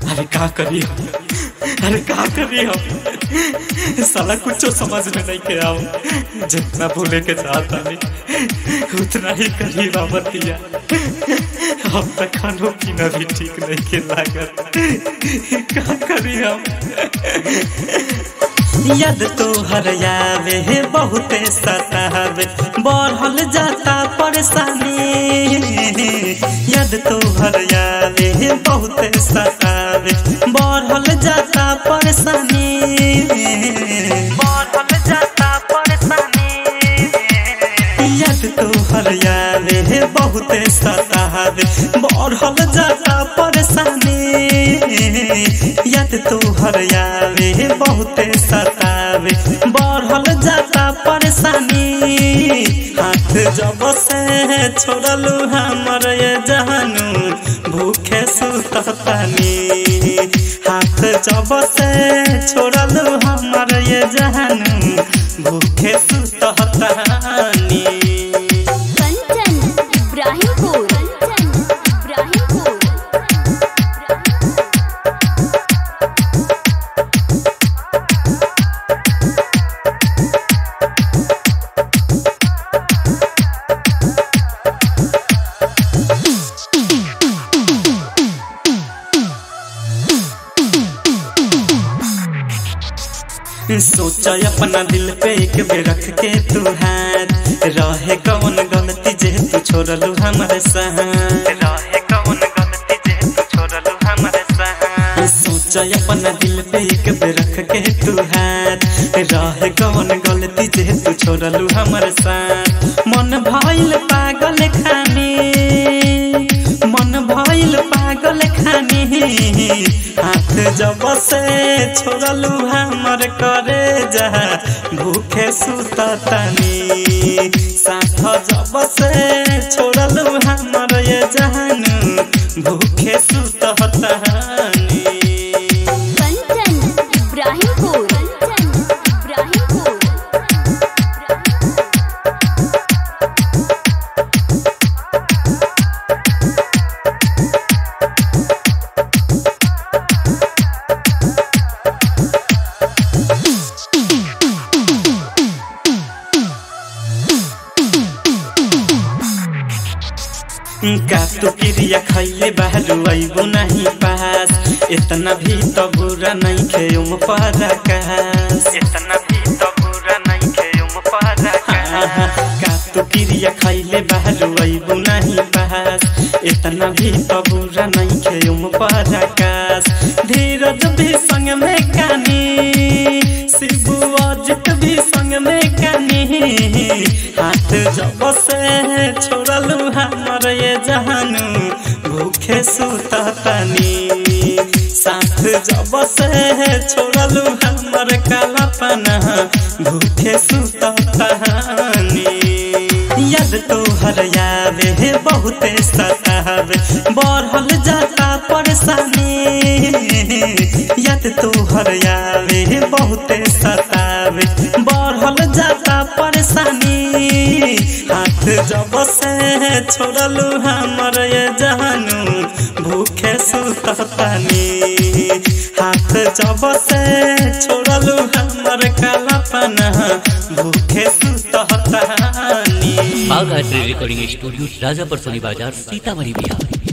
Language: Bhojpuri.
अरे का करी हम, अरे का करी हम, साला कुछ समझ में नहीं के आओ। जितना भूले के चाहता नहीं उतना ही करी बाबतिया। अब तक खानो पीना भी ठीक नहीं के लागत, का करी हम। याद तो हर आवे बहुते सतावे, बढ़ल जाता परेशानी। याद तो हर आवे बहुते सतावे, बढ़ल जाता परेशानी, बढ़ल जाता परेशानी। याद तो हर आवे बहुते सतावे, बढ़ल जाता परेशानी। याद तो हर आवे बहुते सतावे, बढ़ल जाता परेशानी। हाथ जब से छोड़लू हमर ये जानू, भूखे सुततानी। हाथ जब से छोड़लू हमर ये जानू, भूखे सुततानी। कंचन इब्राहिमपुर, सोचा अपना दिल पे एक बेर रख के तू हाथ, रहे कौन गलती जे तू छोड़लू हमारे साथ, रहे कौन गलती जे तू छोड़लू हमारे साथ। सोचा अपना दिल पे एक बेर रख के तू हाथ, रहे कौन गलती जे तू छोड़लू हमारे साथ। मन भइल पागल खानी, मन भइल पागल खानी। हाथ जब से छोड़लू हमर करे जा, भूखे सुततानी। साथ जब से छोड़लू हमर ये जानू, भूखे सुततानी। कंचन इब्राहिमपुर, का तू क्रिया खैले बाहर आइबो नहीं पास, इतना भी तो बुरा नहीं खेम पराकाश, इतना भी तो बुरा नहीं खेम पराकाश। का तू क्रिया खैले बाहर आइबो नहीं पास, इतना भी तो बुरा नहीं खेम पराकाश। धीरज भी संग में कानी, शिबू अजित भी संग में कानी। हाथ जब से छोड़लू हमर ये जानू, भूखे सुततानी। साथ जब से छोड़लू हमर कालापना, भूखे सुततानी। याद तो हर आवे बहुते सतावे, बढ़ल जाता परेशानी। याद तो हर आवे बहुते सतावे, बढ़ल जाता परेशानी। हाथ जब से छोड़लू हमर ये जानू, भूखे सुततानी। हाथ जब से छोड़लू हमर कालापना, भूखे सुततानी। बाघ रिकॉर्डिंग स्टूडियो, राजापुर सोनी बाजार, सीतामढ़ी, बिहार।